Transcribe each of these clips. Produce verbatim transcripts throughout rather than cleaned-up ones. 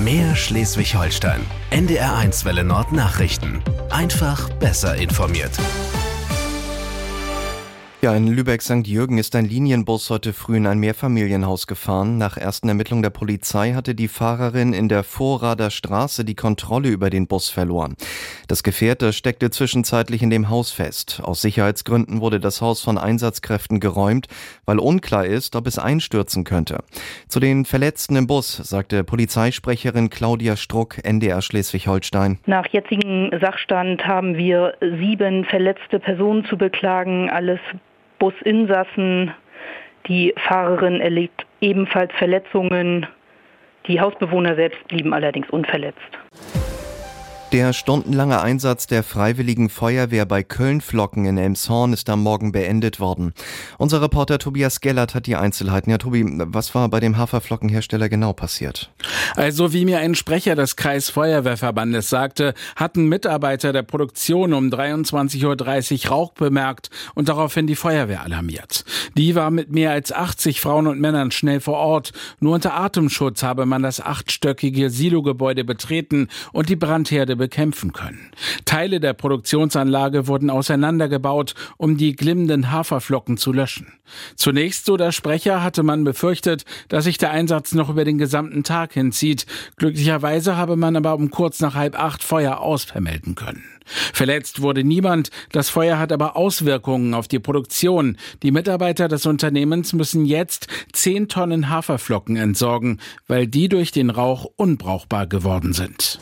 Mehr Schleswig-Holstein. N D R eins Welle Nord Nachrichten. Einfach besser informiert. Ja, in Lübeck-Sankt Jürgen ist ein Linienbus heute früh in ein Mehrfamilienhaus gefahren. Nach ersten Ermittlungen der Polizei hatte die Fahrerin in der Vorrader Straße die Kontrolle über den Bus verloren. Das Gefährt, das steckte zwischenzeitlich in dem Haus fest. Aus Sicherheitsgründen wurde das Haus von Einsatzkräften geräumt, weil unklar ist, ob es einstürzen könnte. Zu den Verletzten im Bus sagte Polizeisprecherin Claudia Struck, N D R Schleswig-Holstein. Nach jetzigem Sachstand haben wir sieben verletzte Personen zu beklagen, alles Businsassen. Die Fahrerin erlitt ebenfalls Verletzungen. Die Hausbewohner selbst blieben allerdings unverletzt. Der stundenlange Einsatz der Freiwilligen Feuerwehr bei Köln-Flocken in Elmshorn ist am Morgen beendet worden. Unser Reporter Tobias Gellert hat die Einzelheiten. Ja, Tobi, was war bei dem Haferflockenhersteller genau passiert? Also, wie mir ein Sprecher des Kreisfeuerwehrverbandes sagte, hatten Mitarbeiter der Produktion um dreiundzwanzig Uhr dreißig Rauch bemerkt und daraufhin die Feuerwehr alarmiert. Die war mit mehr als achtzig Frauen und Männern schnell vor Ort. Nur unter Atemschutz habe man das achtstöckige Silogebäude betreten und die Brandherde bekämpfen können. Teile der Produktionsanlage wurden auseinandergebaut, um die glimmenden Haferflocken zu löschen. Zunächst, so der Sprecher, hatte man befürchtet, dass sich der Einsatz noch über den gesamten Tag hinzieht. Glücklicherweise habe man aber um kurz nach halb acht Feuer ausvermelden können. Verletzt wurde niemand, das Feuer hat aber Auswirkungen auf die Produktion. Die Mitarbeiter des Unternehmens müssen jetzt zehn Tonnen Haferflocken entsorgen, weil die durch den Rauch unbrauchbar geworden sind.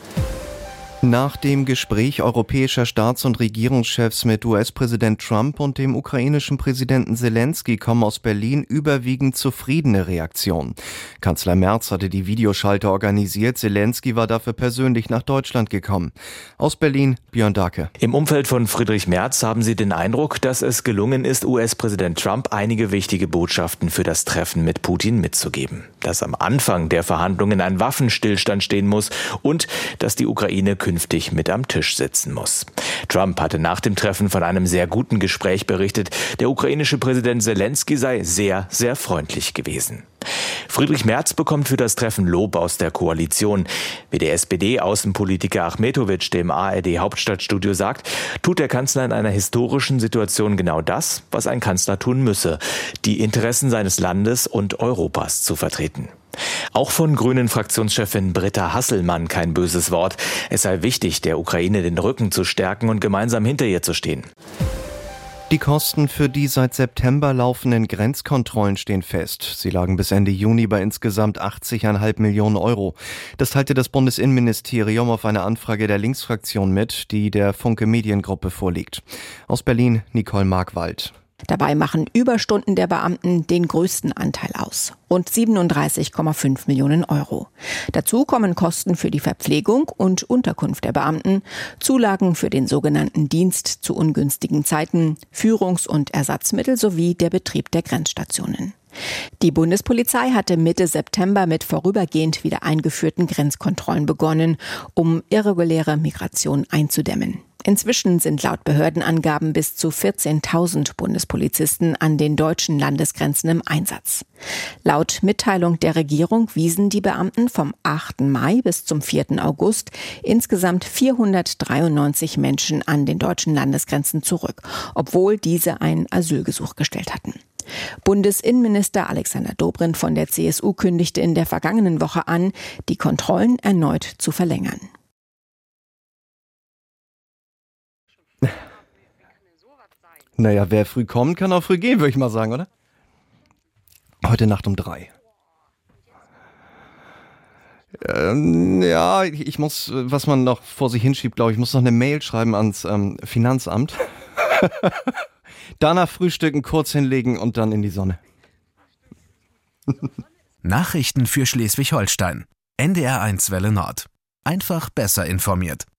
Nach dem Gespräch europäischer Staats- und Regierungschefs mit U S-Präsident Trump und dem ukrainischen Präsidenten Zelensky kommen aus Berlin überwiegend zufriedene Reaktionen. Kanzler Merz hatte die Videoschalte organisiert, Zelensky war dafür persönlich nach Deutschland gekommen. Aus Berlin, Björn Dake. Im Umfeld von Friedrich Merz haben Sie den Eindruck, dass es gelungen ist, U S-Präsident Trump einige wichtige Botschaften für das Treffen mit Putin mitzugeben. Dass am Anfang der Verhandlungen ein Waffenstillstand stehen muss und dass die Ukraine künftig mit am Tisch sitzen muss. Trump hatte nach dem Treffen von einem sehr guten Gespräch berichtet. Der ukrainische Präsident Zelensky sei sehr, sehr freundlich gewesen. Friedrich Merz bekommt für das Treffen Lob aus der Koalition. Wie der S P D-Außenpolitiker Achmetovic dem A R D-Hauptstadtstudio sagt, tut der Kanzler in einer historischen Situation genau das, was ein Kanzler tun müsse: die Interessen seines Landes und Europas zu vertreten. Auch von Grünen-Fraktionschefin Britta Hasselmann kein böses Wort. Es sei wichtig, der Ukraine den Rücken zu stärken und gemeinsam hinter ihr zu stehen. Die Kosten für die seit September laufenden Grenzkontrollen stehen fest. Sie lagen bis Ende Juni bei insgesamt achtzig Komma fünf Millionen Euro. Das teilte das Bundesinnenministerium auf eine Anfrage der Linksfraktion mit, die der Funke Mediengruppe vorliegt. Aus Berlin, Nicole Markwald. Dabei machen Überstunden der Beamten den größten Anteil aus. Rund siebenunddreißig Komma fünf Millionen Euro. Dazu kommen Kosten für die Verpflegung und Unterkunft der Beamten, Zulagen für den sogenannten Dienst zu ungünstigen Zeiten, Führungs- und Ersatzmittel sowie der Betrieb der Grenzstationen. Die Bundespolizei hatte Mitte September mit vorübergehend wieder eingeführten Grenzkontrollen begonnen, um irreguläre Migration einzudämmen. Inzwischen sind laut Behördenangaben bis zu vierzehntausend Bundespolizisten an den deutschen Landesgrenzen im Einsatz. Laut Mitteilung der Regierung wiesen die Beamten vom achten Mai bis zum vierten August insgesamt vierhundertdreiundneunzig Menschen an den deutschen Landesgrenzen zurück, obwohl diese ein Asylgesuch gestellt hatten. Bundesinnenminister Alexander Dobrindt von der C S U kündigte in der vergangenen Woche an, die Kontrollen erneut zu verlängern. Naja, wer früh kommt, kann auch früh gehen, würde ich mal sagen, oder? Heute Nacht um drei. Ähm, ja, ich, ich muss, was man noch vor sich hinschiebt, glaube ich, muss noch eine Mail schreiben ans ähm, Finanzamt. Danach frühstücken, kurz hinlegen und dann in die Sonne. Nachrichten für Schleswig-Holstein. N D R eins Welle Nord. Einfach besser informiert.